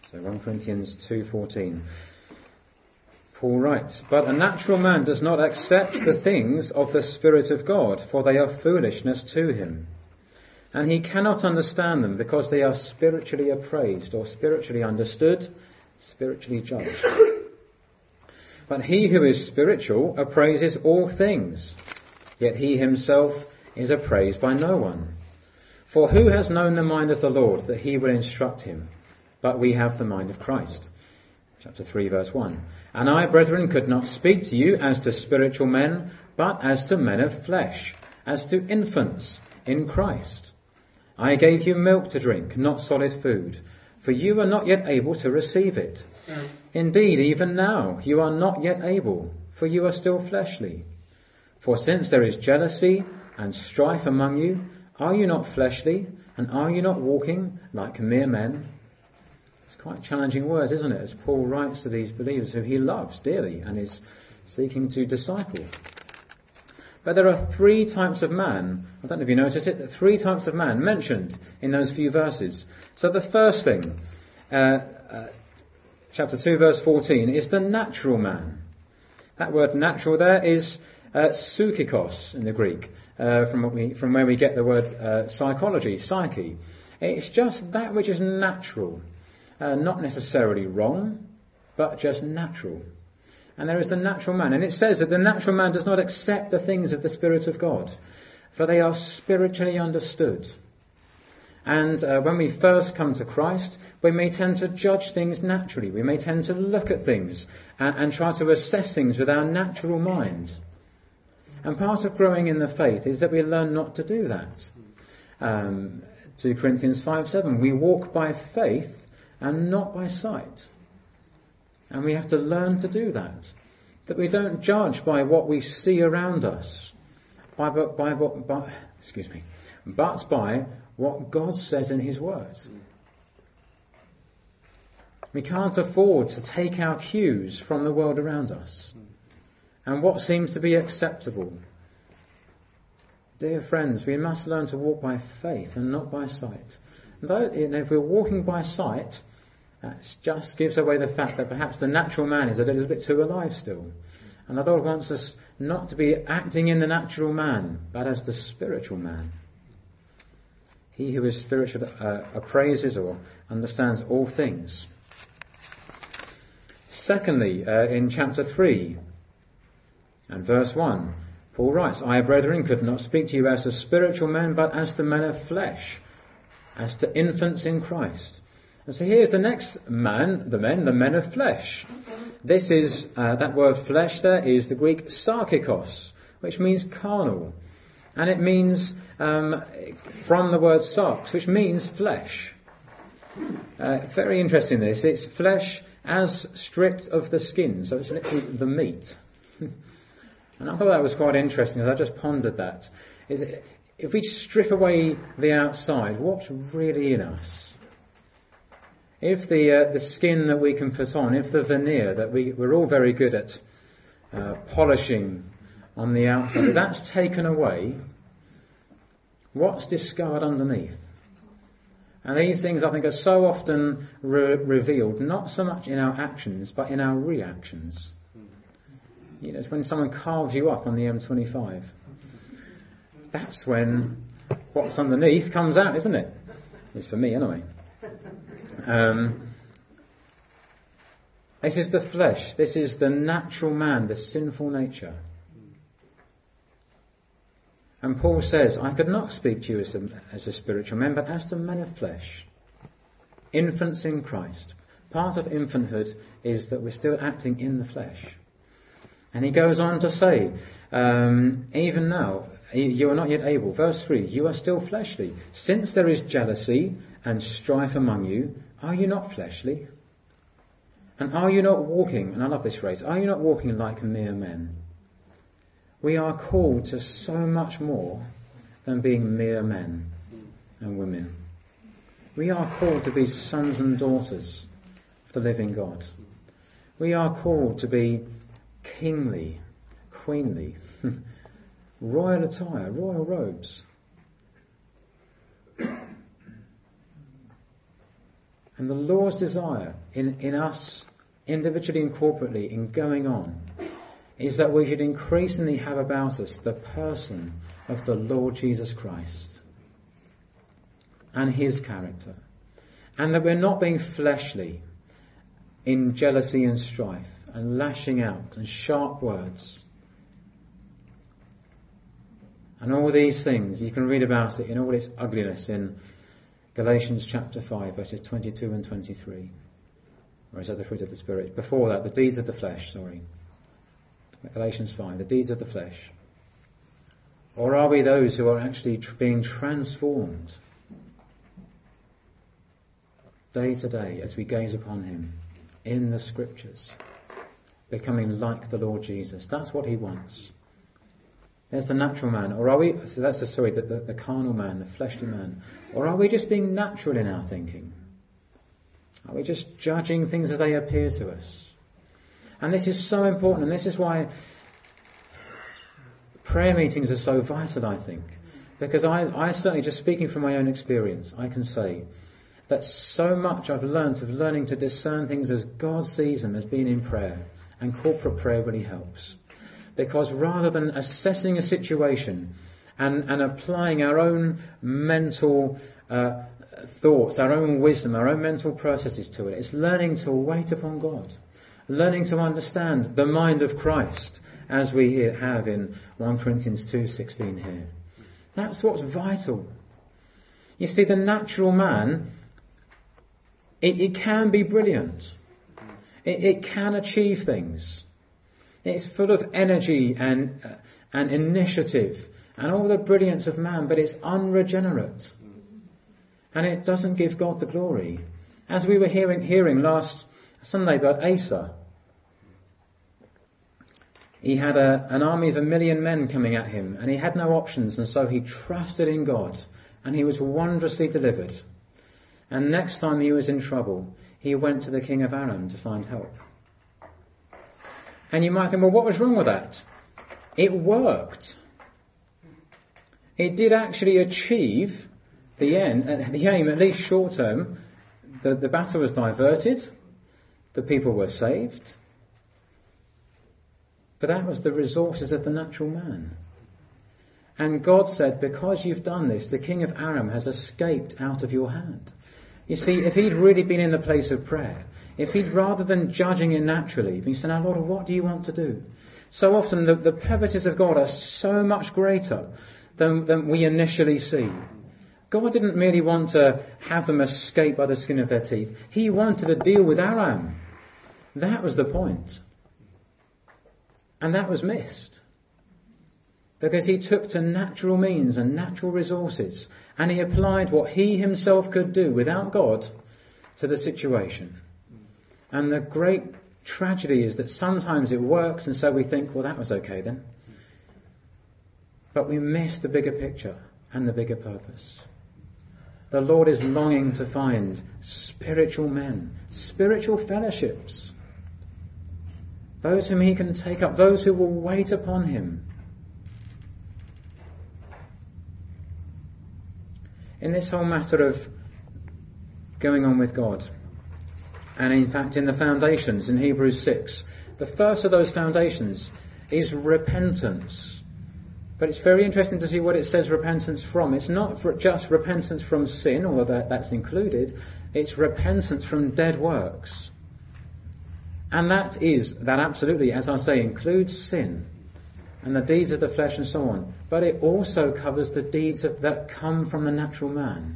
So 1 Corinthians 2:14. Paul writes, "But a natural man does not accept the things of the Spirit of God, for they are foolishness to him. And he cannot understand them because they are spiritually appraised," or spiritually understood, spiritually judged. "But he who is spiritual appraises all things, yet he himself is appraised by no one. For who has known the mind of the Lord that he will instruct him? But we have the mind of Christ." Chapter 3, verse 1. "And I, brethren, could not speak to you as to spiritual men, but as to men of flesh, as to infants in Christ. I gave you milk to drink, not solid food, for you are not yet able to receive it. Indeed, even now you are not yet able, for you are still fleshly. For since there is jealousy and strife among you, are you not fleshly, and are you not walking like mere men?" It's quite challenging words, isn't it, as Paul writes to these believers who he loves dearly and is seeking to disciple. But there are three types of man. I don't know if you notice it, 3 types of man mentioned in those few verses. So the first thing, chapter 2, verse 14, is the natural man. That word natural there is psychikos in the Greek, from where we get the word psychology, psyche. It's just that which is natural. Not necessarily wrong, but just natural. And there is the natural man. And it says that the natural man does not accept the things of the Spirit of God, for they are spiritually understood. And when we first come to Christ, we may tend to judge things naturally. We may tend to look at things and try to assess things with our natural mind. And part of growing in the faith is that we learn not to do that. 2 Corinthians 5:7, we walk by faith and not by sight. And we have to learn to do that. That we don't judge by what we see around us, but by what God says in His Word. We can't afford to take our cues from the world around us and what seems to be acceptable. Dear friends, we must learn to walk by faith and not by sight. Though, if we're walking by sight, that just gives away the fact that perhaps the natural man is a little bit too alive still. And the Lord wants us not to be acting in the natural man, but as the spiritual man. He who is spiritual appraises or understands all things. Secondly, in chapter 3 and verse 1, Paul writes, "I, brethren, could not speak to you as to spiritual men, but as to men of flesh, as to infants in Christ." And so here's the next man, the men of flesh. This is, that word flesh there is the Greek sarkikos, which means carnal. And it means, from the word sarx, which means flesh. Very interesting this. It's flesh as stripped of the skin, so it's literally the meat. And I thought that was quite interesting, as I just pondered that. If we strip away the outside, what's really in us? If the skin that we can put on, if the veneer that we're all very good at polishing on the outside, if that's taken away, what's discovered underneath? And these things, I think, are so often revealed, not so much in our actions, but in our reactions. You know, it's when someone carves you up on the M25. That's when what's underneath comes out, isn't it? It's for me, anyway. This is the flesh. This is the natural man, the sinful nature. And Paul says, "I could not speak to you as a spiritual man, but as to men of flesh, infants in Christ." Part of infanthood is that we're still acting in the flesh. And he goes on to say, "Even now, you are not yet able." Verse 3, "You are still fleshly. Since there is jealousy and strife among you, are you not fleshly? And are you not walking," and I love this phrase, "are you not walking like mere men?" We are called to so much more than being mere men and women. We are called to be sons and daughters of the living God. We are called to be kingly, queenly, royal attire, royal robes. And the Lord's desire in us, individually and corporately, in going on, is that we should increasingly have about us the person of the Lord Jesus Christ and his character. And that we're not being fleshly in jealousy and strife and lashing out and sharp words. And all these things, you can read about it in all its ugliness in Galatians chapter 5, verses 22 and 23. Or is that the fruit of the Spirit? Before that, the deeds of the flesh, Galatians 5, the deeds of the flesh. Or are we those who are actually being transformed day to day as we gaze upon him in the Scriptures, becoming like the Lord Jesus? That's what he wants. There's the natural man. Or are we, so that's the carnal man, the fleshly man. Or are we just being natural in our thinking? Are we just judging things as they appear to us? And this is so important, and this is why prayer meetings are so vital, I think. Because I certainly, just speaking from my own experience, I can say that so much I've learnt of learning to discern things as God sees them as being in prayer. And corporate prayer really helps. Because rather than assessing a situation and applying our own mental thoughts, our own wisdom, our own mental processes to it, it's learning to wait upon God. Learning to understand the mind of Christ, as we have in 1 Corinthians 2:16 here. That's what's vital. You see, the natural man, it can be brilliant. It can achieve things. It's full of energy and initiative and all the brilliance of man, but it's unregenerate. And it doesn't give God the glory. As we were hearing last Sunday about Asa, he had an army of 1 million men coming at him, and he had no options, and so he trusted in God, and he was wondrously delivered. And next time he was in trouble, he went to the king of Aram to find help. And you might think, well, what was wrong with that? It worked. It did actually achieve the aim, at least short term. The battle was diverted. The people were saved. But that was the resources of the natural man. And God said, because you've done this, the king of Aram has escaped out of your hand. You see, if he'd really been in the place of prayer, if he'd, rather than judging it naturally, been saying, "Now, Lord, what do you want to do?" So often the purposes of God are so much greater than we initially see. God didn't merely want to have them escape by the skin of their teeth. He wanted to deal with Aram. That was the point. And that was missed. Because he took to natural means and natural resources, and he applied what he himself could do without God to the situation. And the great tragedy is that sometimes it works, and so we think, well, that was okay then. But we miss the bigger picture and the bigger purpose. The Lord is longing to find spiritual men, spiritual fellowships, those whom he can take up, those who will wait upon him. In this whole matter of going on with God, and in fact in the foundations in Hebrews 6, the first of those foundations is repentance. But it's very interesting to see what it says repentance from. It's not just repentance from sin, although that's included. It's repentance from dead works. And that absolutely, as I say, includes sin and the deeds of the flesh and so on. But it also covers the deeds that come from the natural man.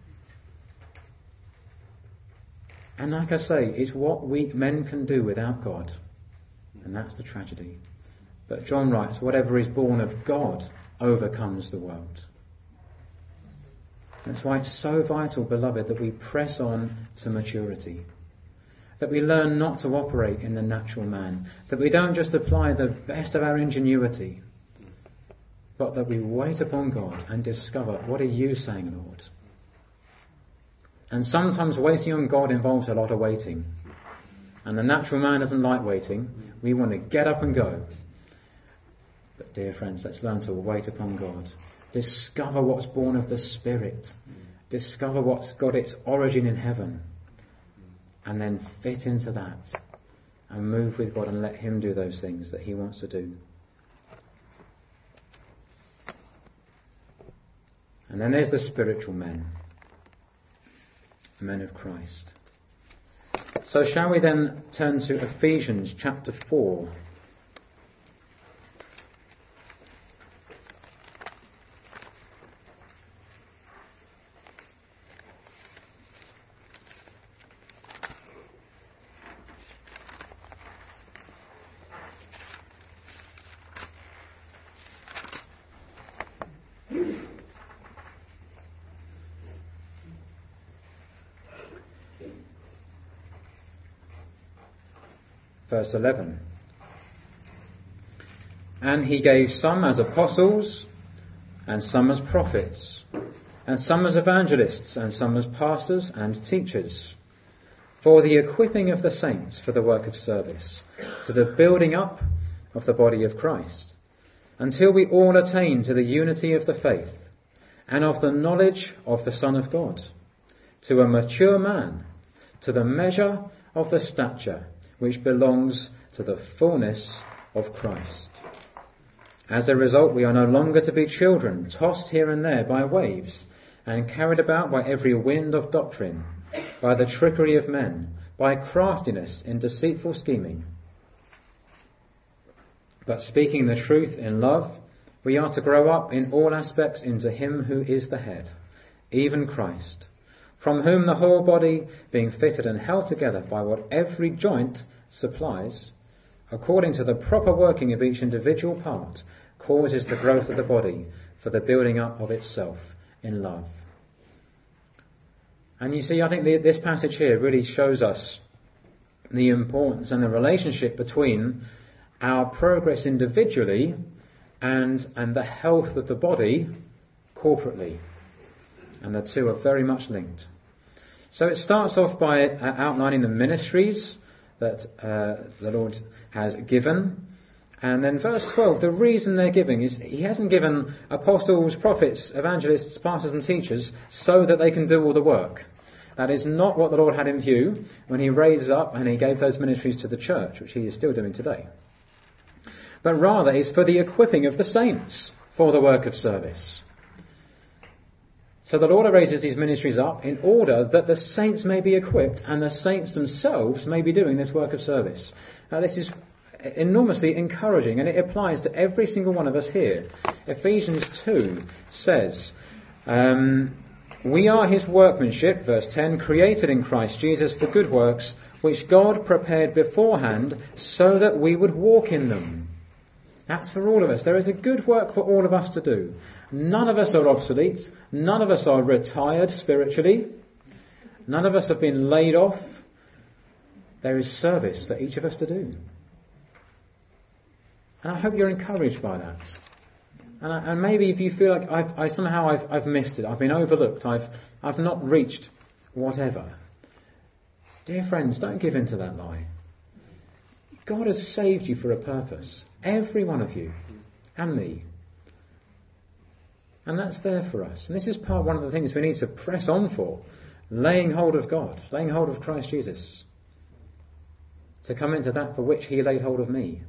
And like I say, it's what we men can do without God. And that's the tragedy. But John writes, whatever is born of God overcomes the world. That's why it's so vital, beloved, that we press on to maturity. That we learn not to operate in the natural man. That we don't just apply the best of our ingenuity, but that we wait upon God and discover, what are you saying, Lord? And sometimes waiting on God involves a lot of waiting. And the natural man doesn't like waiting. We want to get up and go. But dear friends, let's learn to wait upon God. Discover what's born of the Spirit. Discover what's got its origin in heaven. and then fit into that and move with God and let him do those things that he wants to do. And then there's the spiritual men of Christ. So shall we then turn to Ephesians chapter 4. Verse 11. And he gave some as apostles, and some as prophets, and some as evangelists, and some as pastors and teachers, for the equipping of the saints for the work of service, to the building up of the body of Christ, until we all attain to the unity of the faith, and of the knowledge of the Son of God, to a mature man, to the measure of the stature which belongs to the fullness of Christ. As a result, we are no longer to be children, tossed here and there by waves, and carried about by every wind of doctrine, by the trickery of men, by craftiness in deceitful scheming. But speaking the truth in love, we are to grow up in all aspects into him who is the head, even Christ, from whom the whole body, being fitted and held together by what every joint supplies, according to the proper working of each individual part, causes the growth of the body for the building up of itself in love. And you see, I think this passage here really shows us the importance and the relationship between our progress individually and the health of the body corporately. And the two are very much linked. So it starts off by outlining the ministries that the Lord has given. And then verse 12, the reason they're giving is he hasn't given apostles, prophets, evangelists, pastors and teachers so that they can do all the work. That is not what the Lord had in view when he raised up and he gave those ministries to the church, which he is still doing today. But rather it's for the equipping of the saints for the work of service. So the Lord raises these ministries up in order that the saints may be equipped and the saints themselves may be doing this work of service. Now this is enormously encouraging and it applies to every single one of us here. Ephesians 2 says, we are his workmanship, verse 10, created in Christ Jesus for good works, which God prepared beforehand so that we would walk in them. That's for all of us. There is a good work for all of us to do. None of us are obsolete. None of us are retired spiritually. None of us have been laid off. There is service for each of us to do. And I hope you're encouraged by that. And maybe if you feel like I've missed it, I've been overlooked, I've not reached whatever. Dear friends, don't give in to that lie. God has saved you for a purpose. Every one of you. And me. And that's there for us. And this is one of the things we need to press on for. Laying hold of God. Laying hold of Christ Jesus. To come into that for which he laid hold of me.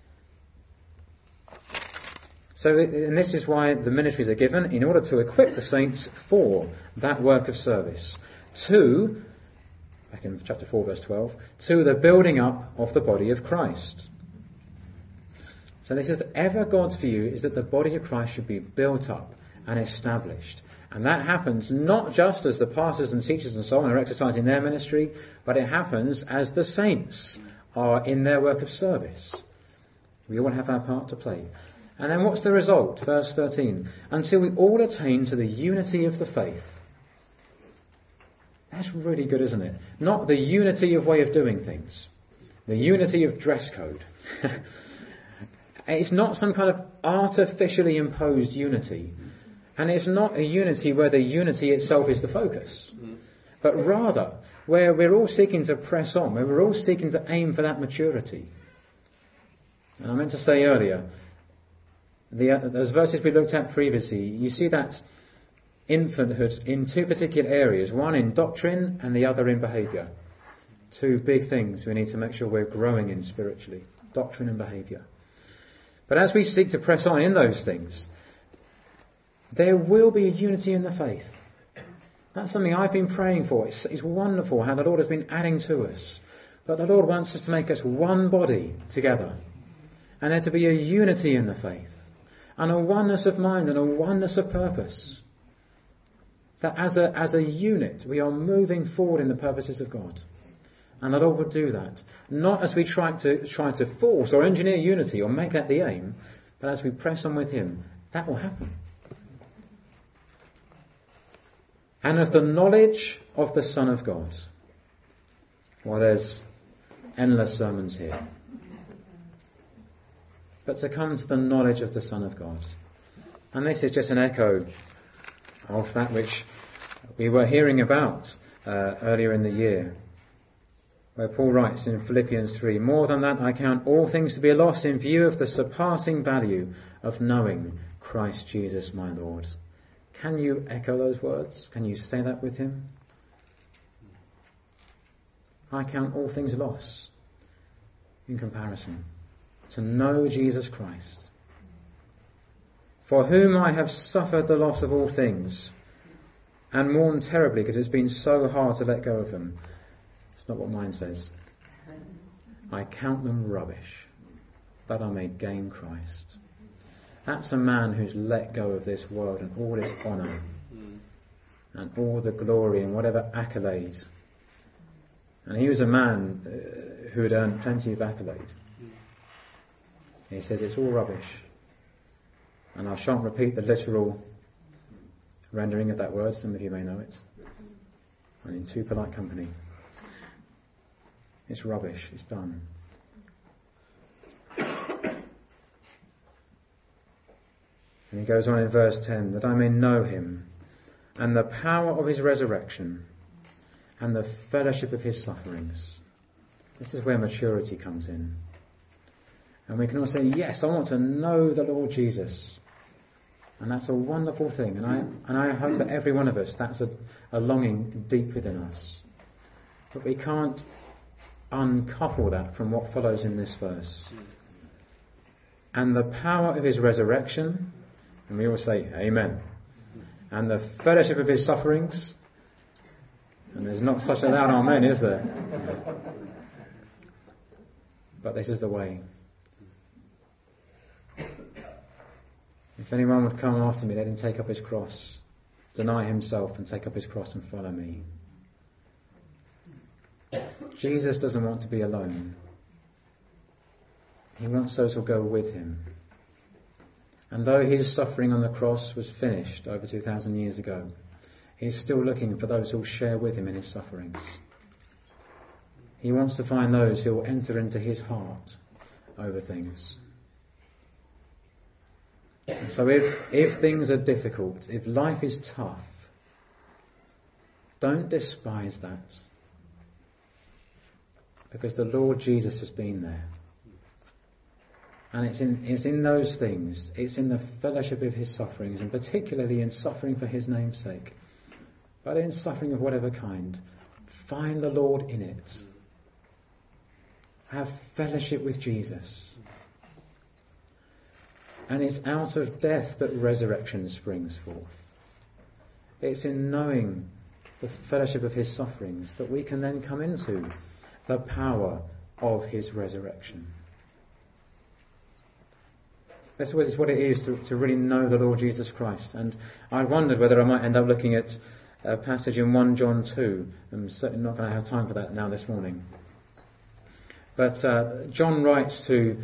So, and this is why the ministries are given, in order to equip the saints for that work of service. Back in chapter 4 verse 12, to the building up of the body of Christ. So this is ever God's view, is that the body of Christ should be built up and established. And that happens not just as the pastors and teachers and so on are exercising their ministry, but it happens as the saints are in their work of service. We all have our part to play. And then what's the result? Verse 13. Until we all attain to the unity of the faith. That's really good, isn't it? Not the unity of way of doing things. The unity of dress code. It's not some kind of artificially imposed unity. And it's not a unity where the unity itself is the focus. But rather, where we're all seeking to press on, where we're all seeking to aim for that maturity. And I meant to say earlier, those verses we looked at previously, you see that infanthood in two particular areas, one in doctrine and the other in behaviour. Two big things we need to make sure we're growing in spiritually: doctrine and behaviour. But as we seek to press on in those things, there will be a unity in the faith. That's something I've been praying for. It's wonderful how the Lord has been adding to us. But the Lord wants us to make us one body together. And there to be a unity in the faith. And a oneness of mind and a oneness of purpose. That as a unit we are moving forward in the purposes of God. And the Lord will do that. Not as we try to force or engineer unity or make that the aim, but as we press on with Him, that will happen. And of the knowledge of the Son of God. Well, there's endless sermons here. But to come to the knowledge of the Son of God. And this is just an echo of that which we were hearing about earlier in the year, where Paul writes in Philippians 3, "More than that, I count all things to be lost in view of the surpassing value of knowing Christ Jesus my Lord." Can you echo those words? Can you say that with him? I count all things lost in comparison to know Jesus Christ, for whom I have suffered the loss of all things, and mourn terribly because it's been so hard to let go of them. It's not what mine says. I count them rubbish, that I may gain Christ. That's a man who's let go of this world and all its honour and all the glory and whatever accolade. And he was a man who had earned plenty of accolade. He says it's all rubbish. And I shan't repeat the literal rendering of that word. Some of you may know it. I'm in too polite company. It's rubbish. It's done. And he goes on in verse 10, that I may know him and the power of his resurrection and the fellowship of his sufferings. This is where maturity comes in. And we can all say, yes, I want to know the Lord Jesus. And that's a wonderful thing. And I hope that every one of us, that's a longing deep within us. But we can't uncouple that from what follows in this verse. And the power of his resurrection, and we all say, Amen. And the fellowship of his sufferings, and there's not such a loud amen, is there? But this is the way. If anyone would come after me, let him take up his cross, deny himself and take up his cross and follow me. Jesus doesn't want to be alone. He wants those who'll go with him. And though his suffering on the cross was finished over 2,000 years ago, he's still looking for those who'll share with him in his sufferings. He wants to find those who will enter into his heart over things. So if things are difficult, if life is tough, don't despise that. Because the Lord Jesus has been there. And it's in those things, it's in the fellowship of his sufferings, and particularly in suffering for his name's sake. But in suffering of whatever kind, find the Lord in it. Have fellowship with Jesus. And it's out of death that resurrection springs forth. It's in knowing the fellowship of his sufferings that we can then come into the power of his resurrection. That's what it is to really know the Lord Jesus Christ. And I wondered whether I might end up looking at a passage in 1 John 2. I'm certainly not going to have time for that now this morning. But John writes to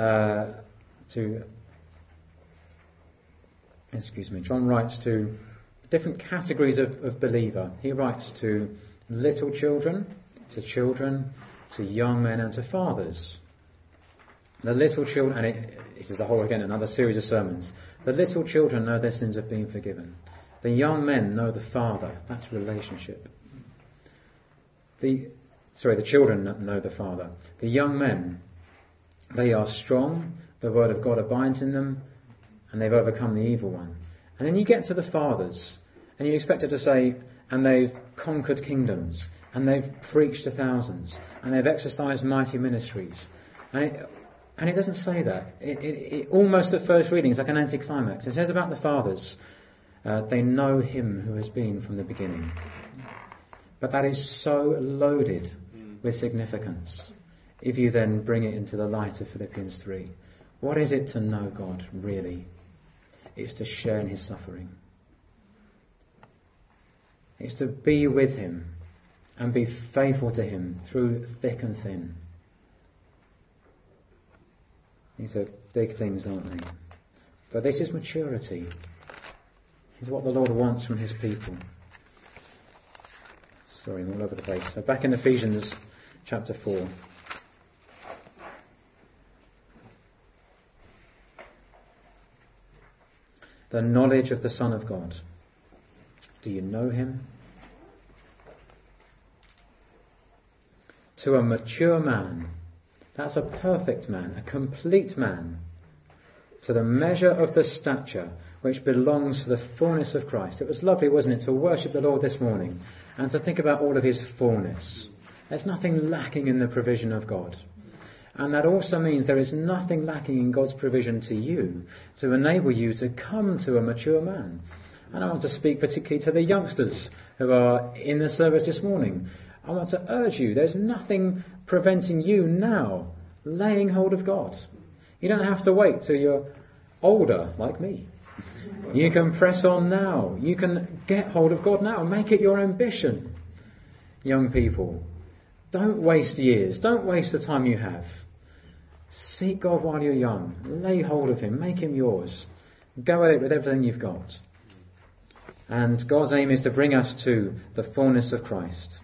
different categories of believer. He writes to little children, to young men, and to fathers. The little children, and this is another series of sermons. The little children know their sins have been forgiven. The young men know the Father. That's relationship. The children know the Father. The young men, they are strong. The word of God abides in them, and they've overcome the evil one. And then you get to the fathers, and you expect it to say, and they've conquered kingdoms, and they've preached to thousands, and they've exercised mighty ministries. And it doesn't say that. It almost at first reading is like an anticlimax. It says about the fathers, they know him who has been from the beginning. But that is so loaded with significance if you then bring it into the light of Philippians 3. What is it to know God, really? It's to share in his suffering. It's to be with him and be faithful to him through thick and thin. These are big things, aren't they? But this is maturity. It's what the Lord wants from his people. Sorry, I'm all over the place. So back in Ephesians chapter 4. The knowledge of the Son of God. Do you know him? To a mature man. That's a perfect man, a complete man. To the measure of the stature which belongs to the fullness of Christ. It was lovely, wasn't it, to worship the Lord this morning and to think about all of his fullness. There's nothing lacking in the provision of God. And that also means there is nothing lacking in God's provision to you to enable you to come to a mature man. And I want to speak particularly to the youngsters who are in the service this morning. I want to urge you, there's nothing preventing you now laying hold of God. You don't have to wait till you're older, like me. You can press on now. You can get hold of God now. Make it your ambition. Young people, don't waste years. Don't waste the time you have. Seek God while you're young. Lay hold of him. Make him yours. Go at it with everything you've got. And God's aim is to bring us to the fullness of Christ.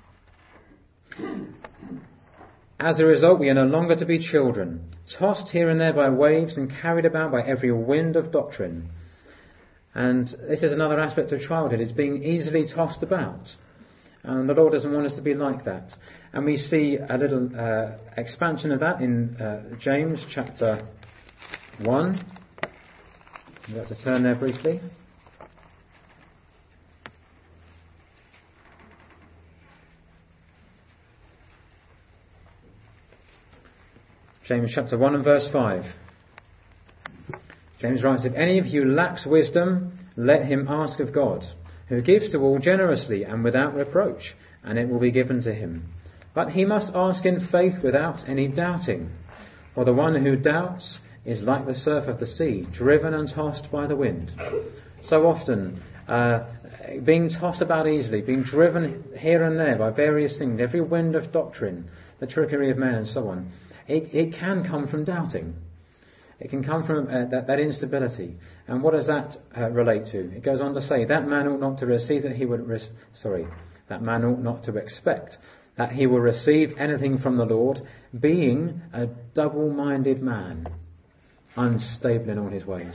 As a result, we are no longer to be children, tossed here and there by waves and carried about by every wind of doctrine. And this is another aspect of childhood, is being easily tossed about. And the Lord doesn't want us to be like that. And we see a little expansion of that in James chapter 1. I'd like to turn there briefly. James chapter 1 and verse 5. James writes, if any of you lacks wisdom, let him ask of God, who gives to all generously and without reproach, and it will be given to him. But he must ask in faith without any doubting. For the one who doubts is like the surf of the sea, driven and tossed by the wind. So often, being tossed about easily, being driven here and there by various things, every wind of doctrine, the trickery of men and so on, it can come from doubting. It can come from that instability. And what does that relate to? It goes on to say, that man ought not to receive that he would... that man ought not to expect that he will receive anything from the Lord, being a double-minded man, unstable in all his ways.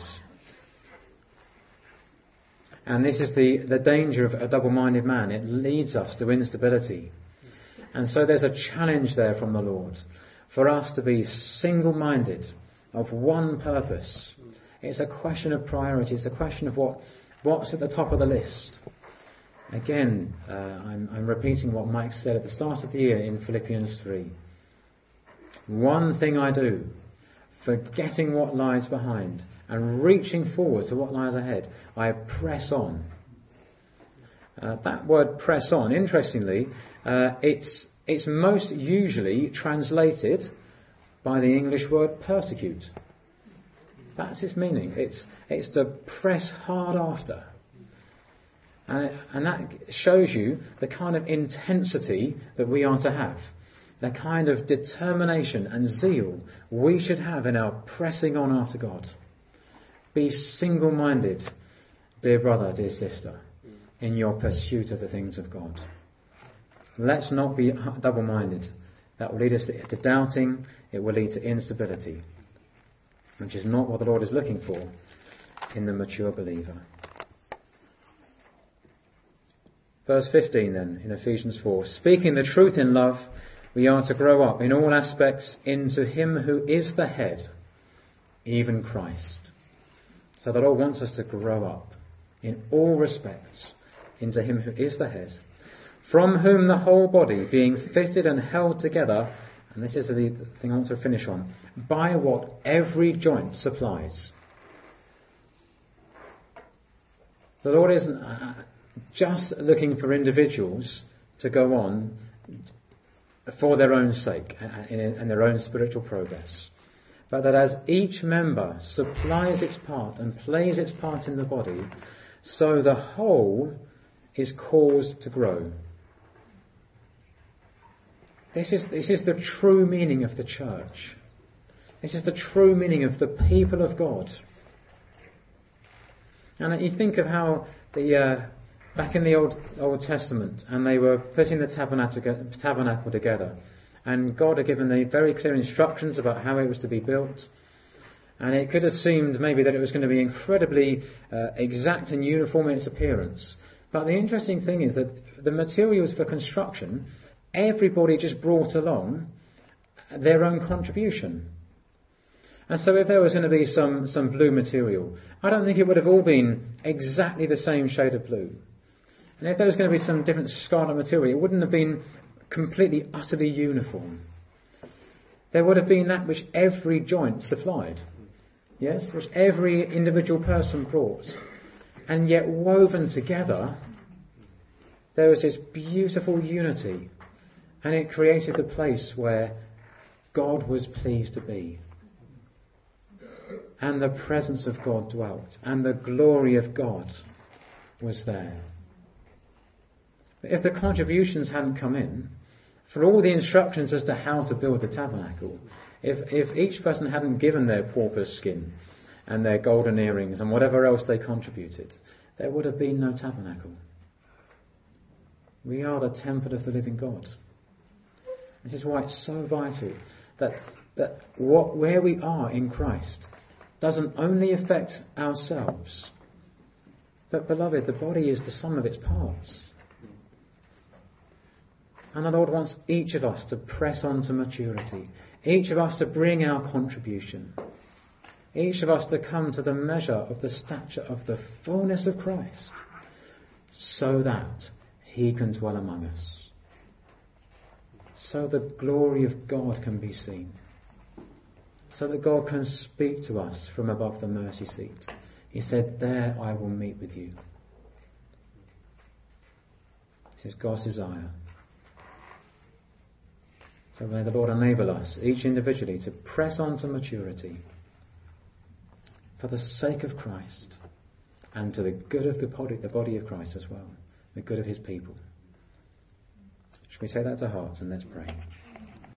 And this is the danger of a double-minded man. It leads us to instability. And so there's a challenge there from the Lord for us to be single-minded, of one purpose. It's a question of priority. It's a question of what's at the top of the list. Again, I'm repeating what Mike said at the start of the year in Philippians 3. One thing I do, forgetting what lies behind and reaching forward to what lies ahead, I press on. That word press on, interestingly, it's most usually translated by the English word persecute. That's its meaning. It's to press hard after. And that shows you the kind of intensity that we are to have. The kind of determination and zeal we should have in our pressing on after God. Be single-minded, dear brother, dear sister, in your pursuit of the things of God. Let's not be double-minded. That will lead us to doubting. It will lead to instability, which is not what the Lord is looking for in the mature believer. Verse 15 then, in Ephesians 4. Speaking the truth in love, we are to grow up in all aspects into him who is the head, even Christ. So the Lord wants us to grow up in all respects into him who is the head, from whom the whole body, being fitted and held together, and this is the thing I want to finish on, by what every joint supplies. The Lord isn't just looking for individuals to go on for their own sake and their own spiritual progress, but that as each member supplies its part and plays its part in the body, so the whole is caused to grow. This is the true meaning of the church. This is the true meaning of the people of God. And you think of how back in the Old Testament, and they were putting the tabernacle together, and God had given the very clear instructions about how it was to be built. And it could have seemed maybe that it was going to be incredibly exact and uniform in its appearance. But the interesting thing is that the materials for construction, everybody just brought along their own contribution. And so if there was going to be some blue material, I don't think it would have all been exactly the same shade of blue. And if there was going to be some different scarlet material, it wouldn't have been completely, utterly uniform. There would have been that which every joint supplied. Yes, which every individual person brought. And yet woven together, there was this beautiful unity. And it created the place where God was pleased to be. And the presence of God dwelt. And the glory of God was there. But if the contributions hadn't come in, for all the instructions as to how to build the tabernacle, if each person hadn't given their porpoise skin and their golden earrings and whatever else they contributed, there would have been no tabernacle. We are the temple of the living God. This is why it's so vital that where we are in Christ doesn't only affect ourselves, but, beloved, the body is the sum of its parts. And the Lord wants each of us to press on to maturity. Each of us to bring our contribution. Each of us to come to the measure of the stature of the fullness of Christ, so that He can dwell among us. So the glory of God can be seen. So that God can speak to us from above the mercy seat. He said, "There I will meet with you." This is God's desire. So may the Lord enable us, each individually, to press on to maturity for the sake of Christ and to the good of the body of Christ as well, the good of His people. Shall we take that to heart and let's pray.